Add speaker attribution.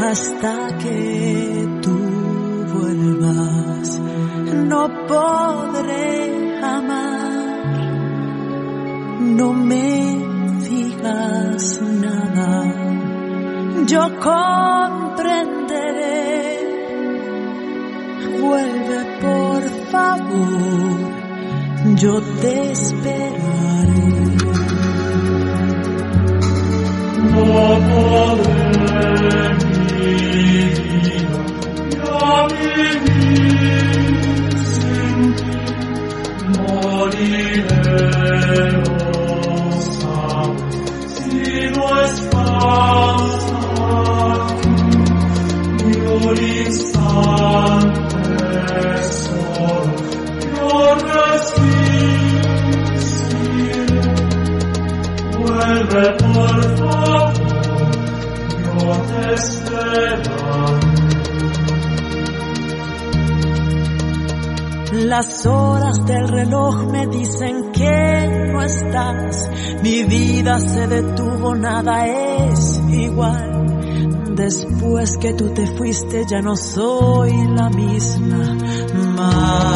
Speaker 1: hasta que tú vuelvas. No podré amar, no me digas nada, yo comprenderé. Vuelve por favor, yo te esperaré.
Speaker 2: No podré mi vida ya vivir sin ti, moriré, oh, sabes, si no estás aquí, ni un instante solo yo resistiré. Vuelve por favor, yo te esperaré.
Speaker 1: Las horas del reloj me dicen que no estás. Mi vida se detuvo, nada es igual. Después que tú te fuiste ya no soy la misma más.